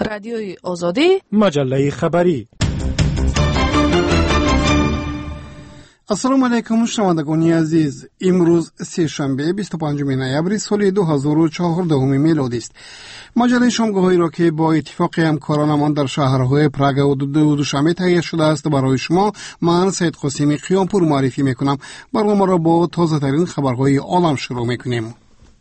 رادیوی آزادی، مجله خبری. السلام علیکم شنوندگان عزیز. امروز سه شنبه 25 نوامبر سال 2014 میلادی است. مجله شامگاهی را که با اتفاق همکارانمان در شهرهای پراگ و دوشنبه تهیه شده است برای شما، من سید قاسمی قیامپور معرفی میکنم. برنامه را با تازه ترین خبرهای عالم شروع میکنیم.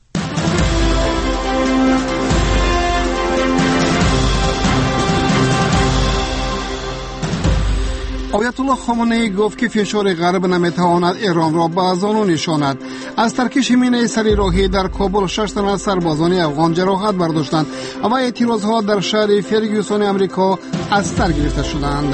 آیت الله خامنه‌ای گفت که فشار غرب نمیتواند ایران را به زانو نشاند. از ترکش مینه سری راهی در کابل 6 تن از سربازان افغان جراحت برداشتند و اعتراضها در شهر فرگوسن امریکا از سر گرفته شدند.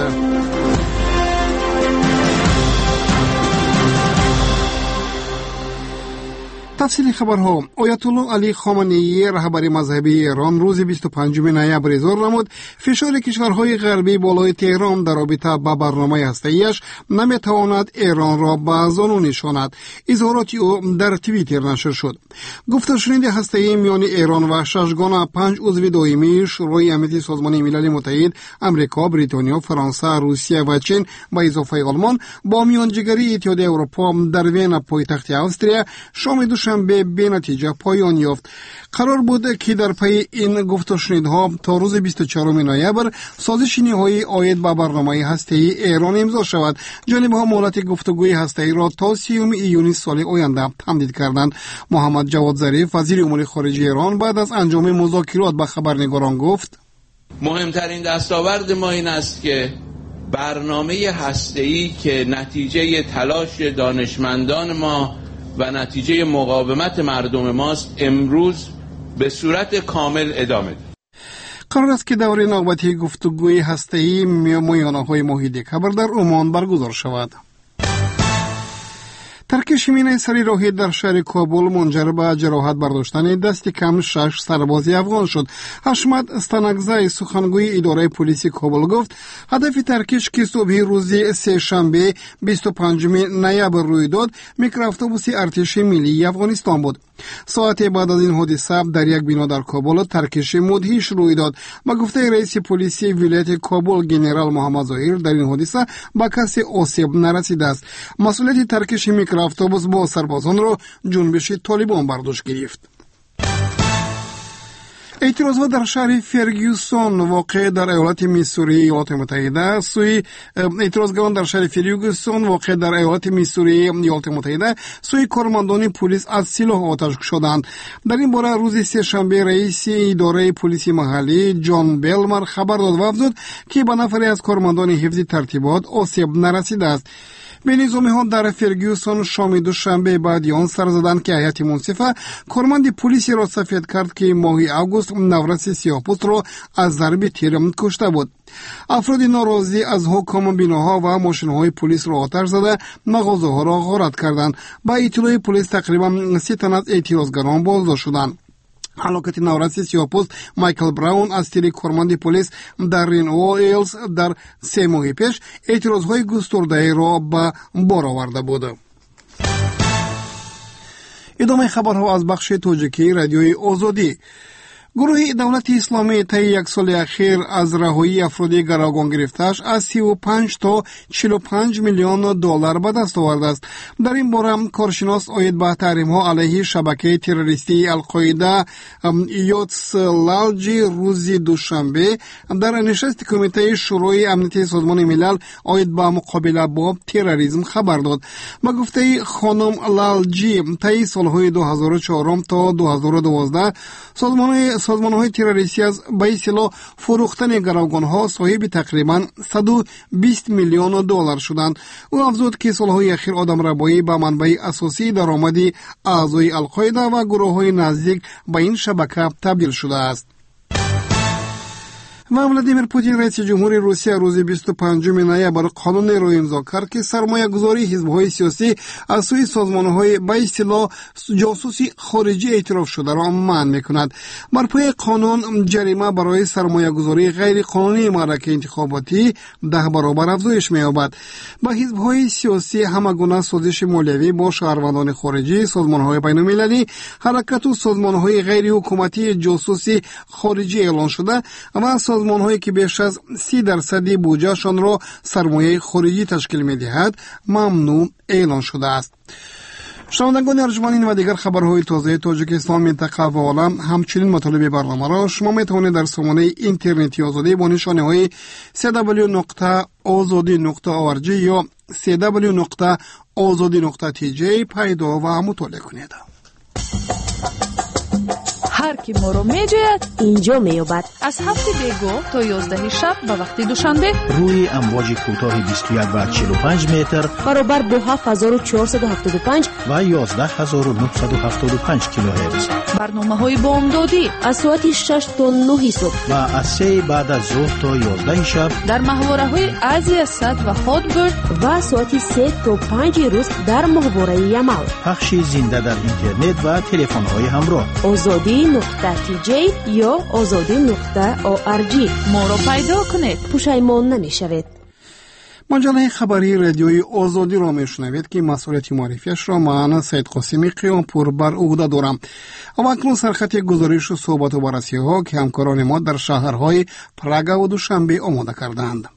تفصیل خبرها. آیت الله علی خامنه‌ای رهبر مذهبی ایران روز 25 نوامبر اظهار نمود فشار کشورهای غربی بالای تهران در رابطه با برنامه هسته‌ایش نمیتواند ایران را به زانو نشاند. اظهارات او در توییتر نشر شد. گفتگوی هسته‌ای میان ایران و ششگانه 5 عضو دائمی شورای امنیت سازمان ملل متحد آمریکا، بریتانیا، فرانسه، روسیه و چین با اضافه آلمان با میانجیگری اتحادیه اروپا در وین پایتخت استریا شام دوشنبه به نتیجه پایان یافت. قرار بود که در پی این گفتگوها تا روز 24 نوامبر سازش نهایی عاید به برنامه هسته‌ای ایران امضا شود. جانب‌ها مهلت گفتگوی هسته‌ای را تا 30 ایونی سال آینده تمدید کردند. محمد جواد ظریف وزیر امور خارجه ایران بعد از انجام مذاکرات با خبرنگاران گفت: مهمترین دستاورد ما این است که برنامه هسته‌ای که نتیجه تلاش دانشمندان ما و نتیجه مقاومت مردم ماست امروز به صورت کامل ادامه دهد. قرار است که دوره نوبتی گفتگوی هسته‌ای میانه‌های محیط خبر در عمان برگزار شود. ترکش مینه سری راهی در شهر کابل منجر به جراحت برداشتن دست کم 6 سرباز افغان شد. حشمت استانکزی سخنگوی اداره پلیس کابل گفت هدف ترکش که صبح روز سه شنبه 25 نوامبر روی داد میکرواتوبوس ارتش ملی افغانستان بود. ساعت بعد از این حادثه در یک بنا در کابل ترکش مدهش روی داد. با گفته رئیس پلیس ولایت کابل جنرال محمد ظاهر در این حادثه با کسی آسیب نرسیده است. مسئولیت ترکش میکرواتوبوس با سربازان را جنبش طالبان برداشت گرفت. اعتراضات در شهر فرگوسن واقع در ایالت میسوری ایالات متحده سوی کارمندان پلیس از سلاح آتش کشیدند. در این باره روز سه شنبه رئیس اداره پلیس محلی جان بلمر خبر داد و افزود که به نفری از کارمندان حفظ ترتیبات آسیب نرسیده است. به نظامی ها در فرگوسن شام دوشنبه بعد آن سر زدند که هیئت منصفه کارمند پلیسی را سفید کرد که ماه اوگوست نورس سیاه‌پوست را از ضرب تیر کشته بود. افراد ناراضی از حکم بناها و ماشین‌های پلیس را آتش زده مغازه‌ها را غارت کردند. با اطلاع پلیس تقریبا 30 تن از اعتراضگران بازداشت شدند. حلاکت نورس سیاه‌پوست مایکل براون از تیر کارمند پلیس در رینویلز در 3 ماه پیش اعتراضهای گسترده را به بار آورده بود. ادامه خبرها از بخش تاجیکی رادیوی آزادی. گروه دولت اسلامی طی یک سال اخیر از رهایی افراد گروگان گرفته‌اش از 35 تا 45 میلیون دلار به دست آورده است. در این باره کارشناس عاید به تحریم‌ها علیه شبکه تروریستی القاعده یوتس لالجی روز دوشنبه در نشست کمیته شورای امنیت سازمان ملل عاید به مقابله با تروریسم خبر داد. با گفته خانم لالجی طی سال‌های 2004 تا 2012 سازمان‌های تروریستی از به اصطلاح فروختن گروگان‌ها صاحب تقریباً 120 میلیون دلار شدند. او افزود که سال‌های اخیر آدمربایی به منبع اساسی درآمد اعضای القاعده و گروه‌های نزدیک به این شبکه تبدیل شده است. و ولادیمیر پوتین رئیس جمهوری روسیه روز 25 نوامبر قانون را امضا کرد که سرمایه‌گذاری حزب‌های سیاسی از سوی سازمان‌های به اصطلاح جاسوسی خارجی اعتراف شده را منع می‌کند. بر پای قانون جریمه برای سرمایه‌گذاری غیر قانونی معرکه انتخاباتی 10 برابر افزایش می‌یابد. با حزب‌های سیاسی همگونه سازش مالیوی با شهروندان خارجی، سازمان‌های بین‌المللی، حرکت و سازمان‌های غیر حکومتی جاسوسی خارجی اعلان شده و سازمان‌هایی که بیش از 30% بودجهشان را سرمایه خارجی تشکیل می‌دهد ممنوع اعلان شده است. شنوندگان ارجمند، این و دیگر خبرهای تازه تاجیکستان، منطقه و عالم، همچنین مطالب برنامه را شما میتوانید در سامانه اینترنتی آزادی با نشانه www.azadi.org یا www.azadi.tj پیدا و مطالعه کنید. هر کی ما رو میجوید اینجا میابد. از 7 بیگو تا 11 شب به وقت دوشنبه روی امواج کوتاه 21 و 45 متر برابر با 7475 و 11975 کیلوهرتز. برنامه‌های بامدادی از ساعت 6 تا 9 صبح و از 3 بعد از ظهر تا 11 شب در محوره‌های ازیا صد و هادبرد و ساعت 3 تا 5 روز در محوره یمال. پخش زنده در اینترنت و تلفن‌های همراه. azadi.tj یا azadi.org. ما رو پیدا کنید، پشیمان نمیشوید. مجله خبری رادیوی آزادی را میشنوید که مسئولیت معرفیش را من سید قاسمی قیامپور بر عهده دارم. اما اکنون سرخط گزارش و صحبت و بررسی ها که همکاران ما در شهرهای پراگ و دوشنبه آماده کردند.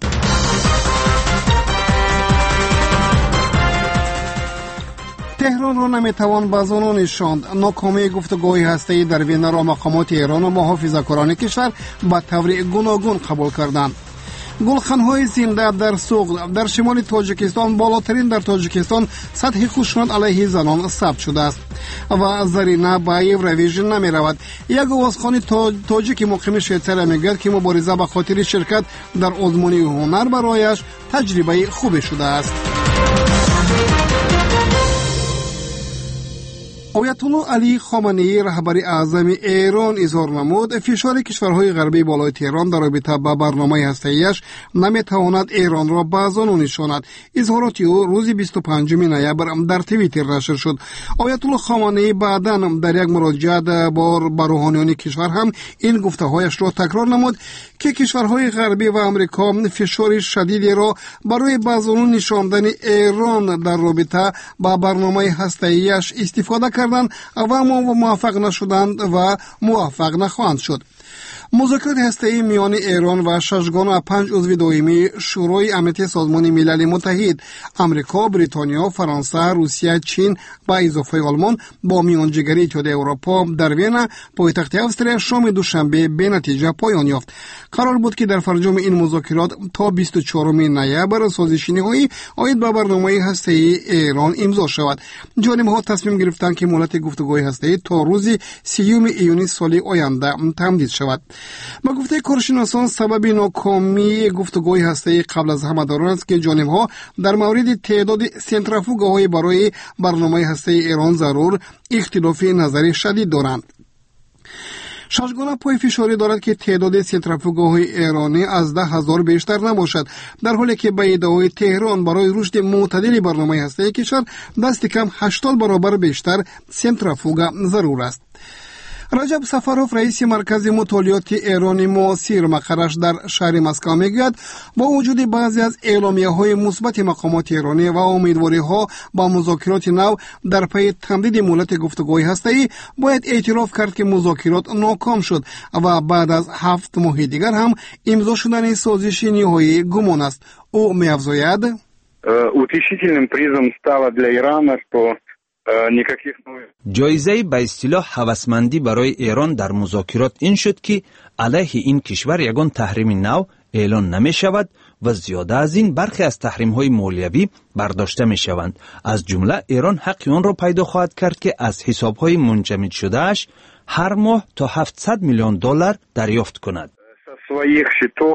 تهران را نمیتوان به زانو نشاند. ناکامی گفتگوهای هسته‌ای در وین را مقامات ایران و محافظه‌کاران کشور به طور گوناگون قبول کردند. گلخانهای زنده در سوق در شمال تاجیکستان، بالاترین در تاجیکستان، سطح خشونت علیه زنان ثبت شده است و زرینه به این روش نمی رود. یک آوازخوان تاجیک مقیم شیطر میگوید که مبارزه به خاطر شرکت در آزمون هنر برایش تجربه خوبی شده است. آیت الله علی خامنه‌ای رهبر اعظم ایران اظهار نمود فشار کشورهای غربی بالای تهران در رابطه با برنامه هسته‌ایش نمیتواند ایران را به زانو نشاند. اظهارات او روز 25 نوامبر در توییتر نشر شد. آیت الله خامنه‌ای بعداً در یک مراجعه با روحانیان کشور هم این گفته‌هایش را تکرار نمود که کشورهای غربی و آمریکا فشار شدیدی را برای به زانو نشاندن ایران در رابطه با برنامه هسته‌ایش استفاده کردند و موفق نشدند و موفق نخواهند شد. مذاکرات هسته‌ای میان ایران و 6 عضو دائمی شورای امنیت سازمان ملل متحد، آمریکا، بریتانیا، فرانسه، روسیه، چین با اضافه آلمان با میانجیگری اتحادیه اروپا در وین پایتخت استریا شام دوشنبه به نتیجه پایان یافت. قرار بود که در فرجام این مذاکرات تا 24 نوامبر سازش‌نهایی عاید به برنامه هسته‌ای ایران امضا شود. جانب‌ها تصمیم گرفتند که مهلت گفتگوهای هسته‌ای تا روز 30 ایونی سال آینده تمدید شود. با گفته کارشناسان سبب ناکامی گفتگوهای هسته‌ای قبل از همه در آن است که جانب‌ها در مورد تعداد سنتریفوگ‌های برای برنامه هسته‌ای ایران ضرور اختلاف نظری شدید دارند. ششگانه پای فشاری دارد که تعداد سنتریفوگ‌های ایرانی از 10,000 بیشتر نباشد، در حالی که به ادعای تهران برای رشد معتدل برنامه هسته‌ای کشور دست کم 80 برابر بیشتر سنتریفوگ ضرور است. رجب سفروف رئیس مرکز مطالعات ایران معاصر مقرش در شهر مسکو میگوید با وجود بعضی از اعلامیه‌های مثبت مقامات ایرانی و امیدواری‌ها با مذاکرات نو در پی تمدید مهلت گفتگوهای هسته‌ای باید اعتراف کرد که مذاکرات ناکام شد و بعد از 7 ماه دیگر هم امضا شدن سازش نهایی گمان است. او می‌افزاید утешительным призом стало для Ирана, что جایزه به اصطلاح هوسمندی برای ایران در مذاکرات این شد که علیه این کشور یگان تحریم نو اعلان نمی شود و زیاده از این برخی از تحریم های مالیوی برداشته می شوند. از جمله ایران حق آن را پیدا خواهد کرد که از حساب های منجمد شده اش هر ماه تا 700 میلیون دلار دریافت کند. своих счетов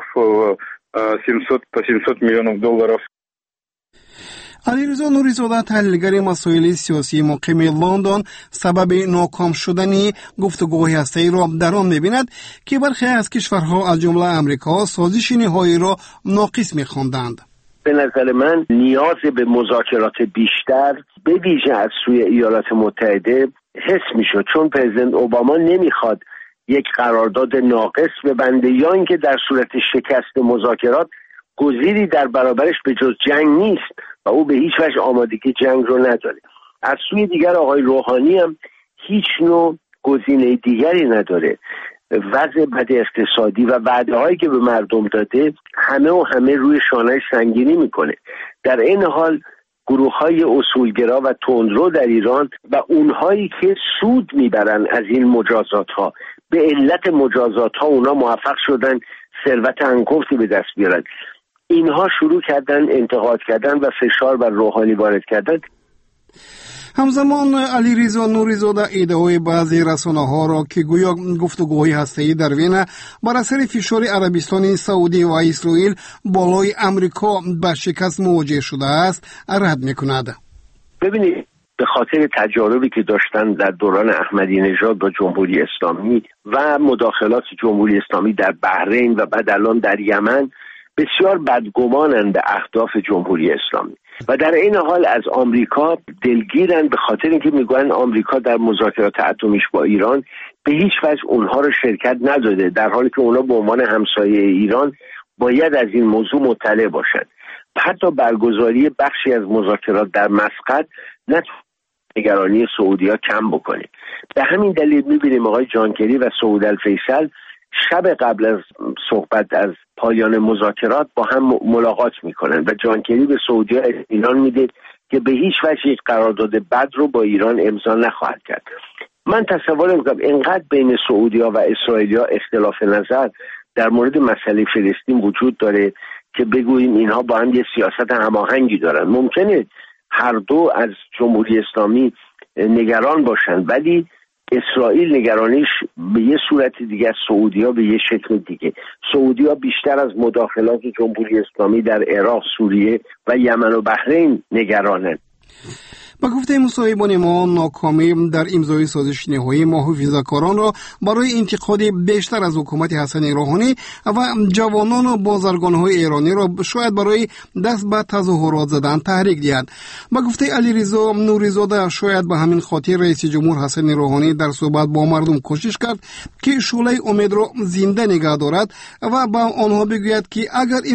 700 миллионов долларов. علیرضا نوری‌زاده تحلیلگر مسائل سیاسی مقیم لندن سبب ناکام شدن گفتگوهای هسته‌ای را در آن می‌بیند که برخی از کشورها از جمله آمریکا سازش نهایی را ناقص می‌خواندند. به نظر من نیاز به مذاکرات بیشتر به ویژه از سوی ایالات متحده حس می‌شد، چون پرزیدنت اوباما نمی‌خواد یک قرارداد ناقص ببنده یا اینکه در صورت شکست مذاکرات گزینه‌ای در برابرش به جز جنگ نیست و او به هیچ وجه آمادگی جنگ رو نداره. از سوی دیگر آقای روحانی هم هیچ نوع گزینه دیگری نداره وضع بد اقتصادی و وعده‌هایی که به مردم داده همه روی شانه سنگینی میکنه. در این حال گروه‌های اصولگرا و تندرو در ایران و اونهایی که سود میبرن از این مجازات‌ها، به علت مجازات‌ها اونا موفق شدن ثروت انگفتی به دست بیارن، اینها شروع کردن انتقاد کردن و فشار بر روحانی وارد کردن. همزمان علیرضا نوری‌زاده ایده‌های بعضی رسانه‌ها را که گویا گفتگوهای هسته‌ای در وین بر اثر فشار عربستان سعودی و اسرائیل بالای امریکا به شکست مواجه شده است رد می‌کند. ببینید، به خاطر تجاربی که داشتن در دوران احمدی نژاد با جمهوری اسلامی و مداخلات جمهوری اسلامی در بحرین و بعد الان در یمن، بسیار بدگمانند به اهداف جمهوری اسلامی و در این حال از آمریکا دلگیرن، به خاطر اینکه میگن آمریکا در مذاکرات اتمیش با ایران به هیچ وجه اونها رو شرکت نداده، در حالی که اونا به عنوان همسایه ایران باید از این موضوع مطلع باشند. حتی برگزاری بخشی از مذاکرات در مسقط نگرانی سعودی‌ها کم بکنه. به همین دلیل می‌بینیم آقای جان کری و سعود الفیصل شب قبل از صحبت از پایان مذاکرات با هم ملاقات میکنن و جان کری به سعودی‌ها اطمینان میده که به هیچ وجه یک قرارداد بد رو با ایران امضا نخواهد کرد. من تصور میکنم اینقدر بین سعودی‌ها و اسرائیلی‌ها اختلاف نظر در مورد مسئله فلسطین وجود داره که بگوییم اینها با هم یه سیاست هماهنگی دارن. ممکنه هر دو از جمهوری اسلامی نگران باشن، ولی اسرائیل نگرانیش به یه صورت دیگه، سعودی‌ها به یه شکل دیگه. سعودی‌ها بیشتر از مداخلات جمهوری اسلامی در عراق، سوریه و یمن و بحرین نگرانند. با گفته مصاحبان ما، ناکامی در امضای سازش نهایی محافظه‌کاران را برای انتقاد بیشتر از حکومت حسن روحانی و جوانان و بازرگان‌های ایرانی را شاید برای دست به تظاهرات زدن تحریک دهد. با گفته علیرضا نوری‌زاده، شاید به همین خاطر رئیس جمهور حسن روحانی در صحبت با مردم کوشش کرد که شعله امید را زنده نگه دارد و با آنها بگوید که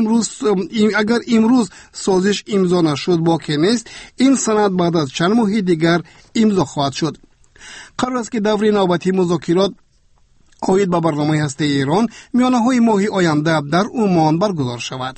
اگر امروز سازش امضا نشد باکی نیست، این سند بعد از چند ماه دیگر امضا خواهد شد. قرار است که دور نوبتی مذاکرات عاید به برنامه هسته ایران میانه‌های ماه آینده در عمان برگزار شود.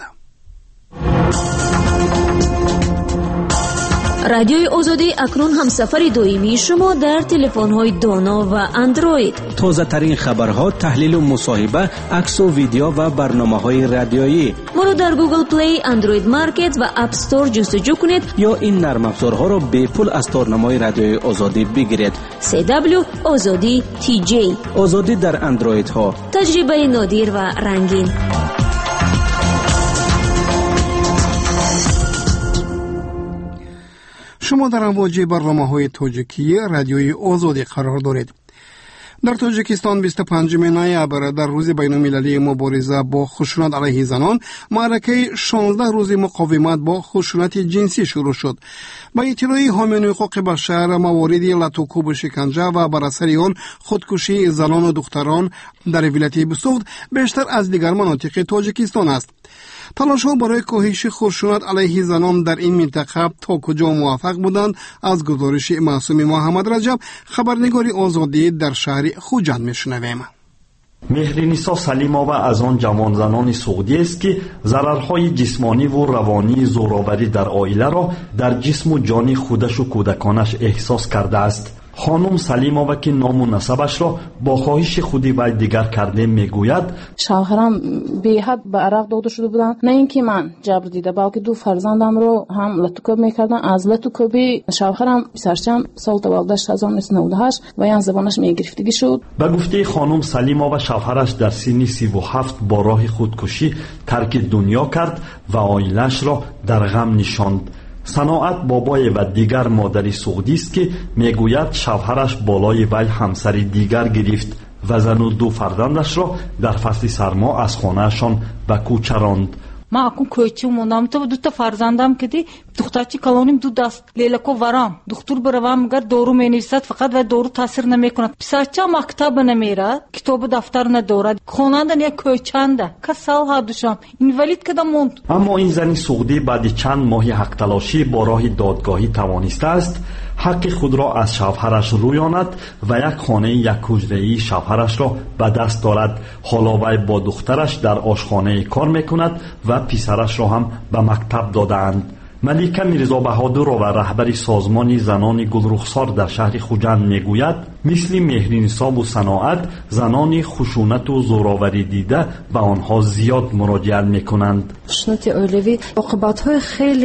رادیوی آزادی اکنون همسفر دائمی شما در تلفن‌های دانا و اندروید. تازه ترین خبرها، تحلیل و مصاحبه، عکس و ویدیو و برنامه‌های رادیویی. ما رو در گوگل پلی، اندروید مارکت و اپ استور جستجو کنید یا این نرم افزارها را به پول از تارنمای رادیوی آزادی بگیرید. CW آزادی TJ. آزادی در اندروید ها. تجربه نادر و رنگین. شما در امواج برنامه‌های تاجیکی رادیوی آزادی قرار دارید. در تاجیکستان 25 نوامبر در روز بین‌المللی مبارزه با خشونت علیه زنان، معرکه 16 روز مقاومت با خشونت جنسی شروع شد. با اطلاع حامیان حقوق بشر، مواردی لطوکوب و شکنجه و بر اثر آن خودکشی زنان و دختران در ولایت بستوخت بیشتر از دیگر مناطق تاجیکستان است. تلاش‌ها برای کاهش خشونت علیه زنان در این منطقه تا کجا موفق بودند؟ از گزارش معصوم محمد رجب، خبرنگار آزادی در شهر خوجند میشنویم. مهرنیسا سلیمووا از آن جوان زنان سعودی است که ضررهای جسمانی و روانی زورآوری در عائله را در جسم و جان خودش و کودکانش احساس کرده است. خانم سلیمووا که نام و نسبش را با خواهش خودی و دیگر کرده میگوید: شوهرم به حد به عرق داده شده بودن، نه اینکه من جبر دیده بلکه دو فرزندم رو هم لطوکوب میکردن. از لطوکوبی شوهرم پسرچم سال تولدش 1998 و یان زبانش میگرفتگی شد. به گفته خانم سلیمووا، شوهرش در سن 37 با راه خودکشی ترک دنیا کرد و عائله‌اش را در غم نشاند. صناعت بابای و دیگر مادری سعودی است که میگوید شوهرش بالای وی همسر دیگر گرفت و زن و دو فرزندش را در فصل سرما از خانهشان به کوچه راند. ما اكون کوچه موندم. تو دو تا فرزندم که دی دخترچی کلونیم دو دست لیلکو ورام دکتر بروام گر دورو مینویسد فقط و دورو تاثیر نمیکند. پسرچا مکتب نمیره، کتاب دفتر ندارد، خوناندن یک کوچنده که سال هادشام اینوالید کدام موند. اما این زن سعودی بعد چند ماه حق تلاشی با راه دادگاهی توانسته است حق خود را از شوهرش رویاند و یک خانه یک حجره‌ای شوهرش را به دست دارد. حالا وی با دخترش در آشخانه کار میکند و پسرش را هم به مکتب دادند. ملیکه میرزا بهادر و رهبر سازمان زنان گلرخسار در شهر خوجند میگوید مثل مهرنساب و صناعت زنان خشونت و زوراوری دیده به آنها زیاد مراجعت میکنند. خشونت عائلوی عقوبت‌های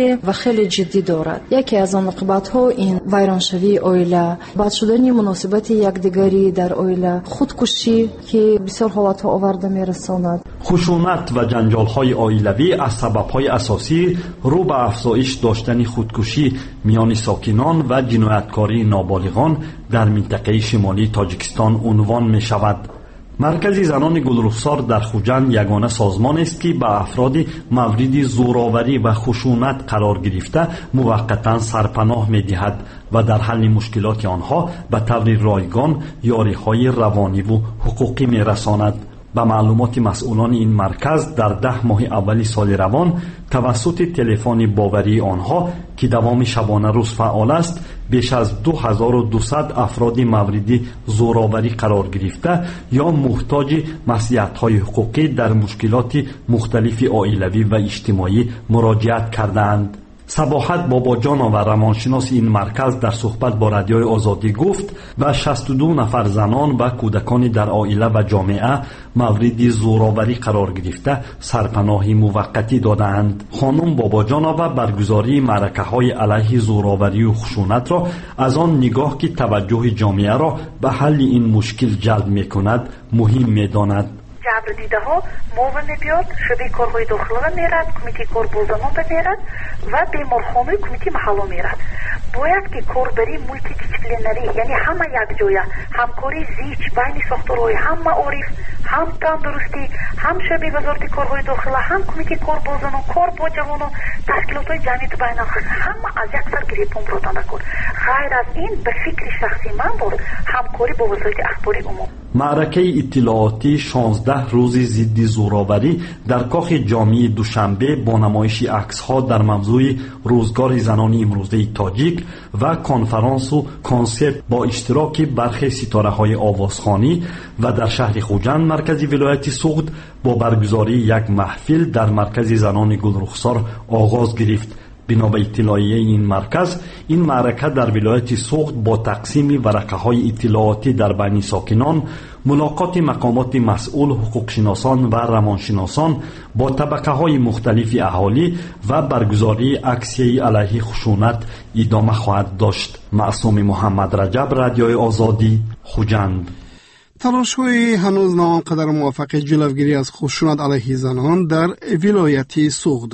خیلی جدی دارد. یکی از آن عقوبت‌ها این ویرانشوی عائله، بد شدن مناسبت یکدیگری در عائله، خودکشی که بسیار حالت‌ها آورده میرساند. خشونت و جنجال‌های عائلوی از سبب‌های اساسی رو به افزایش داشتن خودکشی میان ساکنان و جنایتکاری نابالغان در منطقه شمالی تاجیکستان عنوان می شود. مرکز زنان گلرخسار در خوجند یگانه سازمان است که به افراد مورد زوراوری و خشونت قرار گرفته موقتا سرپناه می دهد و در حل مشکلات آنها به طور رایگان یاری‌های روانی و حقوقی می رساند. به معلومات مسئولان این مرکز در 10 ماه اول سال روان توسط تلفن باوری آنها که دوام شبانه روز فعال است بیش از 2200 افراد مورد زوراوری قرار گرفته یا محتاج مصلحت‌های حقوقی در مشکلات مختلف عائلوی و اجتماعی مراجعت کردند. صباحت باباجان و روانشناس این مرکز در صحبت با رادیوی آزادی گفت و 62 نفر زنان و کودکان در عائله و جامعه مورد زوراوری قرار گرفته سرپناهی موقتی دادند. خانم باباجانова برگزاری معرکه‌های علیه زوراوری و خشونت را از آن نگاه که توجه جامعه را به حل این مشکل جلب می‌کند مهم می‌داند. جبر دیده ها موو میبیاد، شبه کارهای داخله میرد، کمیتی کار بولزنان میرد و بیمارخانه کمیتی محله میرد. باید که کاربری مولتی دیسپلینری، یعنی همه یک جایه، همکاری زیچ بین ساختارهای هم معارف، هم تندرستی، هم شبه وزارت کارهای داخله، هم کمیتی کار بولزنان، کار با جوانان، تشکیلات های جمعیت بین همه از یک سر گریپون براتانده کن. غیر از این به فکر شخصی من بود همکاری با وزارت اخباری عموم. معرکه اطلاعاتی 16 روز ضد زوراوری در کاخ جامع دوشنبه با نمایش عکس‌ها در موضوع روزگار زنان امروزه تاجیک و کنفرانس و کنسرت با اشتراک برخی ستاره‌های آوازخوانی و در شهر خوجند مرکز ولایت سوغد با برگزاری یک محفل در مرکز زنان گلرخسار آغاز گرفت. بنا به اطلاعیه این مرکز، این معرکه در ولایت سوغد با تقسیم ورقه‌های اطلاعاتی در بین ساکنان، ملاقات مقامات مسئول حقوقشناسان و روانشناسان با طبقه‌های مختلف اهالی و برگزاری عکسیه علیه خشونت ادامه خواهد داشت. معصوم محمد رجب، رادیوی آزادی، خوجند. تلاش‌های هنوز نه آنقدر موفق جلوگیری از خشونت علیه زنان در ولایت سوغد.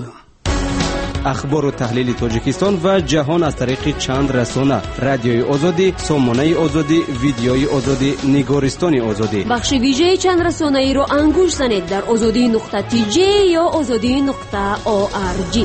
اخبار و تحلیل تاجیکستان و جهان از طریق چند رسانه: رادیوی آزادی، سامانه آزادی، ویدیوی آزادی، نگارستان آزادی. بخش ویژه چند رسانه ای را انگوش زنید در azadi.tj یا azadi.org.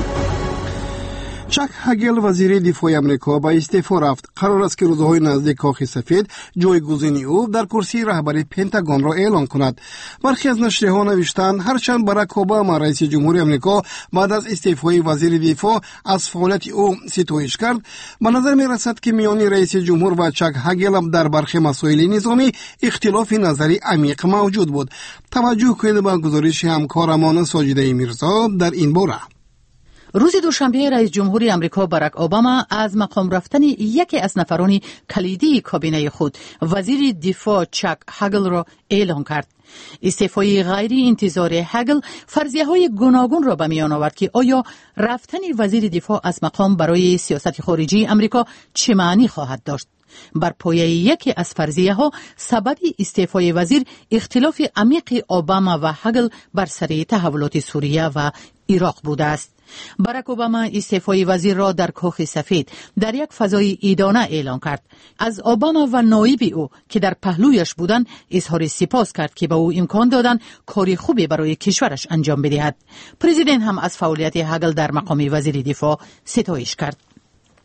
چک هگل وزیر دفاع امریکا به استعفا رفت. قرار است که روزهای نزدیک کاخ سفید جایگزینی او در کرسی رهبری پنتاگون را اعلان کند. برخی از نشریه‌ها نوشتند هرچند باراک اوباما رئیس جمهوری امریکا بعد از استعفای وزیر دفاع از فعالیت او ستایش کرد، به نظر می‌رسد که میان رئیس جمهور و چک هگل در برخی مسائل نظامی اختلاف نظری عمیق موجود بود. توجه کنید به گزارش همکارمان ساجده میرزا در این باره. روز دوشنبه رئیس جمهوری آمریکا باراک اوباما از مقام رفتن یکی از نفران کلیدی کابینه خود، وزیر دفاع چک هگل را اعلام کرد. استعفای غیر انتظاری هگل فرضیه‌های گوناگون را به میان آورد که آیا رفتن وزیر دفاع از مقام برای سیاست خارجی آمریکا چه معنی خواهد داشت. بر پایه یکی از فرضیه‌ها سبب استعفای وزیر اختلاف عمیق اوباما و هگل بر سر تحولات سوریه و عراق بوده است. باراک اوباما استعفای وزیر را در کاخ سفید در یک فضای ایدانه اعلان کرد. از اوباما و نایب او که در پهلویش بودند اظهار سپاس کرد که به او امکان دادند کاری خوبی برای کشورش انجام بدهد. پرزیدنت هم از فعالیت هگل در مقام وزیر دفاع ستایش کرد.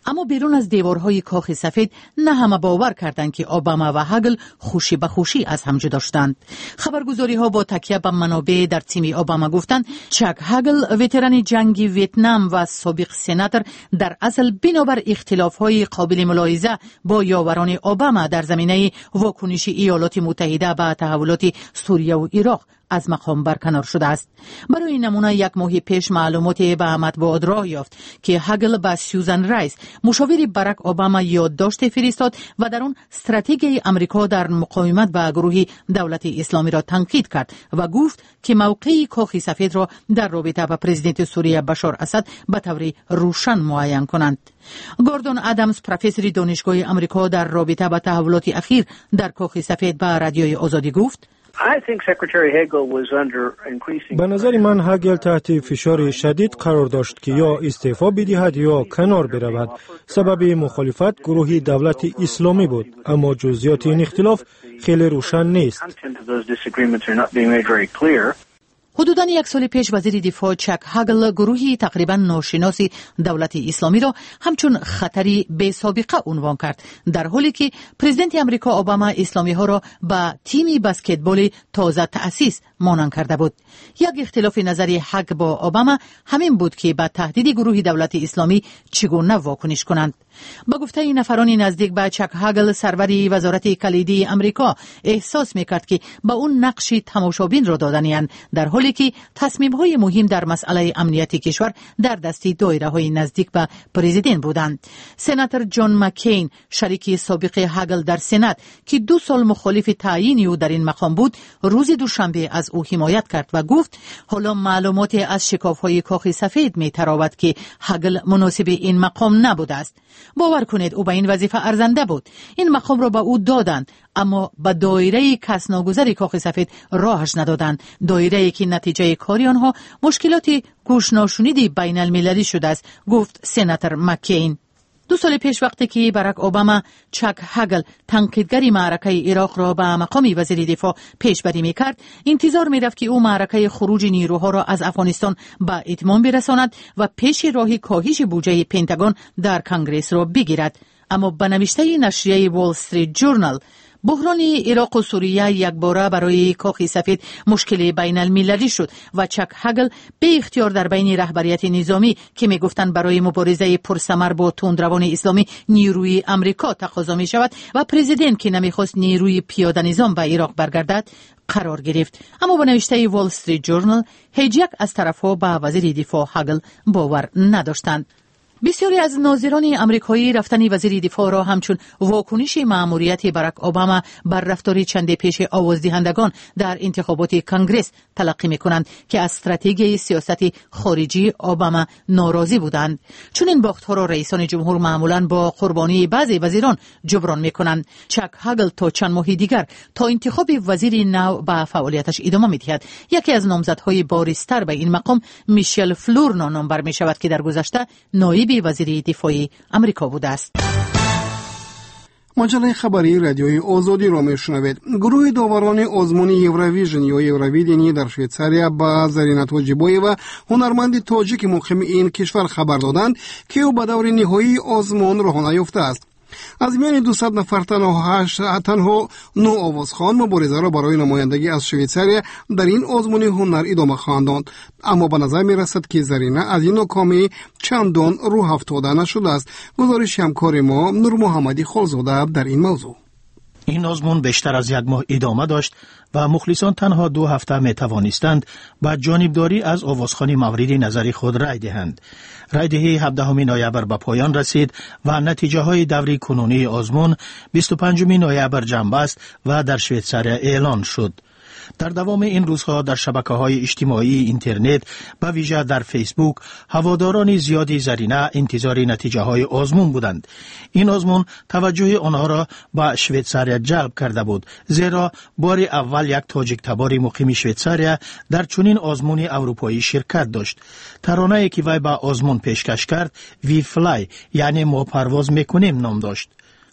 اما بیرون از دیوارهای کاخ سفید نه همه باور کردند که اوباما و هاگل خوشی به خوشی از هم جدا شدند. خبرگزاری ها با تکیه به منابع در تیم اوباما گفتند چاک هاگل وتران جنگ ویتنام و سابق سناتور در اصل بنابر اختلاف های قابل ملاحظه با یاوران اوباما در زمینه واکنش ایالات متحده به تحولات سوریه و عراق از مقام برکنار شده است. برای نمونه یک ماه پیش معلومات به مطبوعات راه یافت که هاگل به سوزان رایس مشاور باراک اوباما یادداشت فرستاد و در آن استراتژی آمریکا در مقاومت به گروه دولت اسلامی را تنقید کرد و گفت که موقع کاخ سفید را در رابطه با پرزیدنت سوریه بشار اسد به طور روشن معین کنند. گوردون ادمز پروفسور دانشگاه آمریکا در رابطه با تحولات اخیر در کاخ سفید به رادیوی آزادی گفت به نظر من هاگل تحت فشار شدید قرار داشت که یا استعفا بدهد یا کنار برود. سبب مخالفت گروه دولت اسلامی بود، اما جزئیات این اختلاف خیلی روشن نیست. حدوداً یک سال پیش وزیر دفاع چاک هاگل گروهی تقریباً ناشناس دولت اسلامی را همچون خطری بی سابقه عنوان کرد، در حالی که پرزیدنت آمریکا اوباما اسلامی ها را به تیمی بسکتبال تازه تأسیس مانند کرده بود. یک اختلاف نظری حق با اوباما همین بود که به تهدید گروه دولت اسلامی چگونه واکنش کنند. با گفته نفران نزدیک به چاک هاگل، سروری وزارت کلیدی آمریکا احساس میکرد که به اون نقش تماشابین را دادنی‌اند، در حالی که تصمیم‌های مهم در مسئله امنیت کشور در دست دایره‌های نزدیک به پرزیدنت بودند. سناتور جان مکین، شریک سابق هاگل در سنات که 2 سال مخالف تعیین او در این مقام بود، روز دوشنبه از او حمایت کرد و گفت حالا معلومات از شکاف‌های کاخ سفید می‌تراود که هاگل مناسب این مقام نبوده است. باور کنید او به این وظیفه ارزنده بود. این مقام را به او دادند، اما به دایره کس ناگذر کاخ سفید راهش ندادند، دایره‌ای که نتیجه کاری آنها مشکلات گوش ناشنید بین المللی شده است، گفت سناتور مکین. 2 سال پیش وقتی که باراک اوباما چاک هاگل تنقیدگری معرکه عراق را به مقام وزیر دفاع پیشبری میکرد، انتظار میرفت که او معرکه خروج نیروها را از افغانستان به اتمام برساند و پیش راه کاهش بودجه پنتاگون در کنگره را بگیرد. اما به نوشته نشریه وال استریت جورنال، بحران عراق و سوریه یک باره برای کاخ سفید مشکل بین المللی شد و چاک هاگل به اختیار در بین رهبریت نظامی که میگفتند برای مبارزه پرثمر با تندروان اسلامی نیروی آمریکا تقاضا می شود و پرزیدنت که نمیخواست نیروی پیاده نظام به عراق برگردد قرار گرفت. اما به نوشته وال استریت جورنال هیچ یک از طرفها به وزیر دفاع هاگل باور نداشتند. بسیاری از ناظران آمریکایی رفتن وزیر دفاع را همچون واکنش مأموریت باراک اوباما بر رفتار چند پیش آوازدهندگان در انتخابات کنگره تلقی می‌کنند که از استراتژی سیاست خارجی اوباما ناراضی بودند. چون این باخت‌ها را رئیسان جمهور معمولاً با قربانی بعضی وزیران جبران می‌کنند. چاک هاگل تا چند ماه دیگر تا انتخاب وزیر نو به فعالیتش ادامه می‌دهد. یکی از نامزدهای بارزتر به این مقام میشل فلور نام بر می‌شود که در گذشته نایب وزیر دفاع آمریکا بوده است. مجله خبری رادیوی آزادی را میشنوید. گروه داوران آزمون یوروویژن یا یوروویدنی در شویتساریا با زرینت واجبایی و هنرمند تاجیک مقیم این کشور خبر دادند که او به دور نهایی آزمون راه نیافته است. از میان 200 نفر تنها 9 آوازخوان مبارزه را برای نمایندگی از شویتساریا در این آزمون هنر ادامه خواهند داد، اما به نظر می رسد که زرینه از این ناکامی چندان رو افتاده نشده است. گزارش همکار ما نور محمدی خالزاده در این موضوع. این آزمون بیشتر از 1 ماه ادامه داشت و مخلصان تنها 2 هفته می توانستند با جانبداری از آوازخوان مورد نظر خود رای دهند. رای دهی 17 نوامبر به پایان رسید و نتیجه های دوره کنونی آزمون 25 نوامبر جمع بست و در شویتساریا اعلان شد. در دوام این روزها در شبکه‌های اجتماعی اینترنت به ویژه در فیسبوک هواداران زیادی زرینه انتظار نتیجه‌های آزمون بودند. این آزمون توجه آنها را به شویتساریا جلب کرده بود، زیرا بار اول یک تاجیک تبار مقیم شویتساریا در چنین آزمون اروپایی شرکت داشت. ترانه‌ای که وی به آزمون پیشکش کرد وی فلای یعنی ما پرواز میکنیم نام داشت.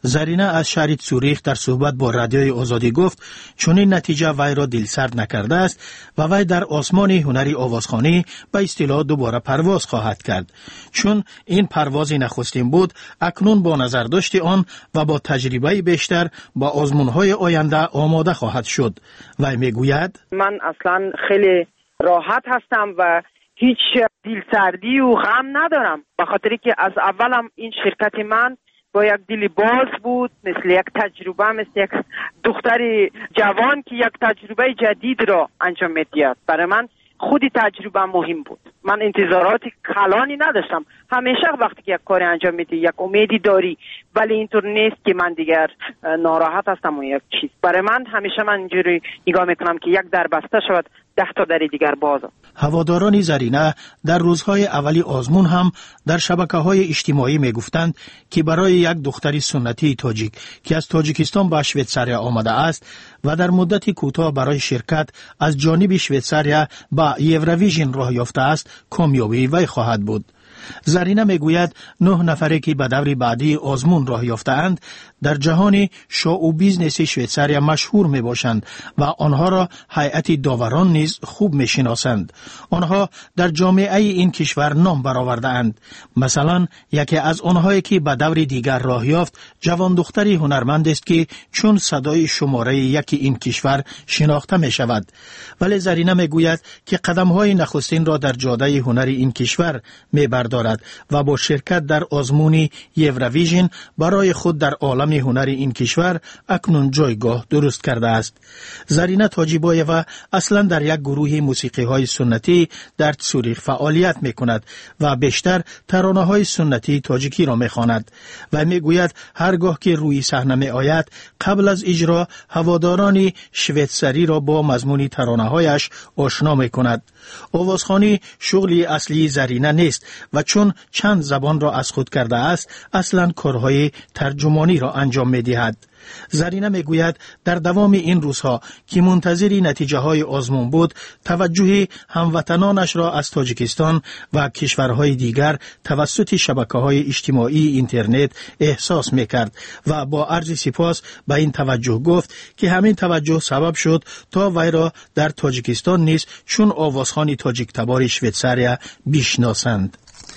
زرینه از شهر سوریخ در صحبت با رادیوی آزادی گفت چنین نتیجه وی را دلسرد نکرده است و وی در آسمان هنری آوازخوانی به اصطلاح دوباره پرواز خواهد کرد. چون این پرواز نخستین بود، اکنون با نظرداشت آن و با تجربه بیشتر با آزمون‌های آینده آماده خواهد شد. وی میگوید من اصلا خیلی راحت هستم و هیچ دلسردی و غم ندارم، به خاطری که از اولم این شرکت من با یک دل باز بود، مثل یک تجربه، مثل یک دختر جوان که یک تجربه جدید را انجام میدهد. برای من خودی تجربه مهم بود. من انتظارات کلانی نداشتم. همیشه وقتی که یک کاری انجام میدی یک امیدی داری، ولی اینطور نیست که من دیگر ناراحت هستم و یک چیز. برای من همیشه من اینجوری نگاه میکنم که یک در بسته شود 10 تا در دیگر باز. هواداران زرینه در روزهای اولی آزمون هم در شبکه‌های اجتماعی میگفتند که برای یک دختری سنتی تاجیک که از تاجیکستان به شویتساریا آمده است و در مدت کوتاه برای شرکت از جانب شویتساریا به یوروویژن راه یافته است، کامیابی وی خواهد بود. زرینه میگوید 9 نفره که به دور بعدی آزمون راه یافته‌اند در جهان شو بیزنس شویتساریا مشهور می باشند و آنها را هیئت داوران نیز خوب می شناسند. آنها در جامعه این کشور نام برآورده اند. مثلا یکی از آنهایی که به دور دیگر راه یافت جوان دختری هنرمند است که چون صدای شماره 1 این کشور شناخته می شود. ولی زرینه می گوید که قدم‌های نخستین را در جاده هنری این کشور می بردارد و با شرکت در آزمون یوروویژن برای خود در عالم هنری این کشور اکنون جایگاه درست کرده است. زرینه تاجیبایوه اصلا در یک گروه موسیقی های سنتی در سوریخ فعالیت می کند و بیشتر ترانه های سنتی تاجیکی را می خواند و می گوید هرگاه که روی صحنه می آید قبل از اجرا هواداران شویتساری را با مضمون ترانه هایش آشنا می کند. آوازخوانی شغلی اصلی زرینه نیست و چون چند زبان را از خود کرده است اصلا کارهای ترجمانی را انجام می دهد. زرینه می گوید در دوام این روزها که منتظری نتیجه های آزمون بود، توجه هموطنانش را از تاجیکستان و کشورهای دیگر توسط شبکه‌های اجتماعی اینترنت احساس می کرد و با عرض سپاس به این توجه گفت که همین توجه سبب شد تا وی را در تاجیکستان نیز چون آوازخوان تاجیک تبار شویتساریا بشناسند.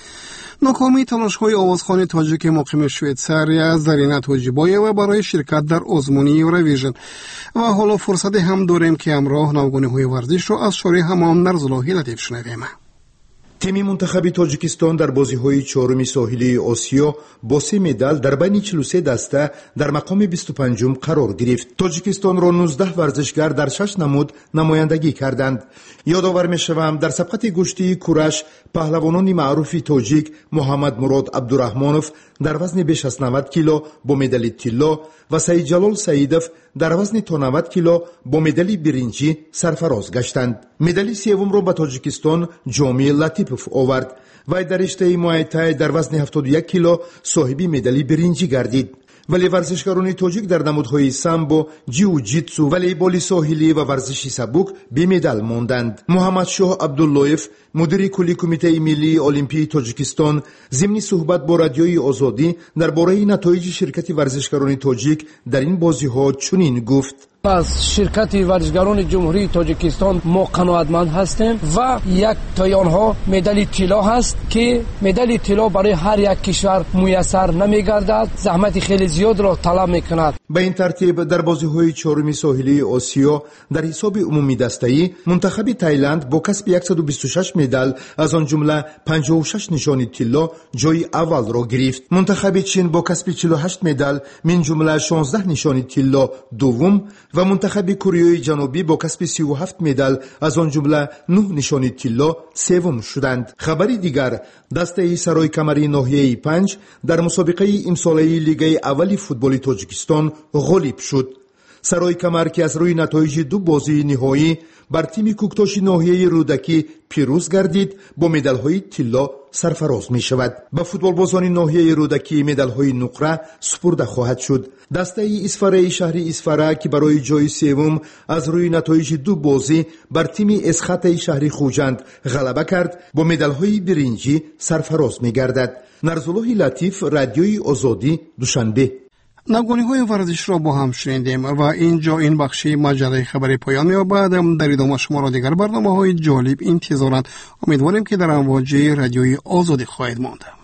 ناکامی تلاش‌های آوازخوان تاجیک مقیم شویتساریا زرینه تاجیبایوه برای شرکت در آزمون یوروویژن و حالا فرصت هم داریم که همراه نوگانه‌های ورزش را از شارع حمام نرزاللهی لطیف شنویم. تیم منتخب تاجیکستان در بازی‌های چهارم ساحلی آسیا با 3 مدال در بین 43 دسته در مقام 25 قرار گرفت. تاجیکستان را 19 ورزشگر در 6 نمود نمایندگی کردند. یادآور می‌شوم در سبقت گشتی کورش پهلوانان معروف تاجیک محمد مراد عبدالرحمانوف در وزن بیش از 90 کیلو با مدال طلا و سعید جلال سعیدوف در وزن تا 90 کیلو با مدال برنجی سرفراز گشتند. مدال سوم را به تاجیکستان جامی لطیپوف آورد و در رشته موای تای در وزن 71 کیلو صاحب مدال برنجی گردید. ولی ورزشکاران تاجیک در نمودهای سامبو، جیوجیتسو، والیبال ساحلی و ورزش سبک بی مدال ماندند. محمد شاه عبداللهیف مدیر کلی کمیته ملی المپی تاجیکستان ضمن صحبت با رادیوی آزادی درباره نتایج شرکت ورزشکاران تاجیک در این بازی‌ها چنین گفت: از شرکت ورزشکاران جمهوری تاجیکستان ما قناعتمند هستیم و یک تای آنها مدال طلا هست که مدال طلا برای هر یک کشور میسر نمیگردد، زحمت خیلی زیاد را طلب میکند. به این ترتیب در بازی‌های چهارم ساحلی آسیا در حساب عمومی دسته‌ای منتخب تایلند با کسب 126 مدال از آن جمله 56 نشان طلا جای اول را گرفت. منتخب چین با کسب 48 مدال من جمله 16 نشان طلا دوم و منتخب کره جنوبی با کسب 37 مدال از آن جمله 9 نشان طلا سوم شدند. خبری دیگر دسته سرای کمری ناحیه 5 در مسابقه امساله لیگ اولی فوتبال تاجیکستان غالب شد. سرای کمر که از روی نتایج 2 بازی نهایی بر تیم کوکتاش ناحیه رودکی پیروز گردید با مدال‌های طلا سرفراز می شود. به فوتبال بازان ناحیه رودکی مدال‌های نقره سپرده خواهد شد. دسته اسفره شهر اسفره که برای جای سوم از روی نتایج 2 بازی بر تیم اسخط شهر خوجند غلبه کرد با مدال‌های برنجی سرفراز می گردد. نرزالله لطیف، رادیوی آزادی، دوشنبه. نگونی های ورزش را با هم شنیدیم و اینجا این بخشی مجله خبری پایان می‌یابد. در ادامه شما را دیگر برنامه‌های جالب انتظارند. امیدواریم که در امواج رادیوی آزادی خواهید ماند.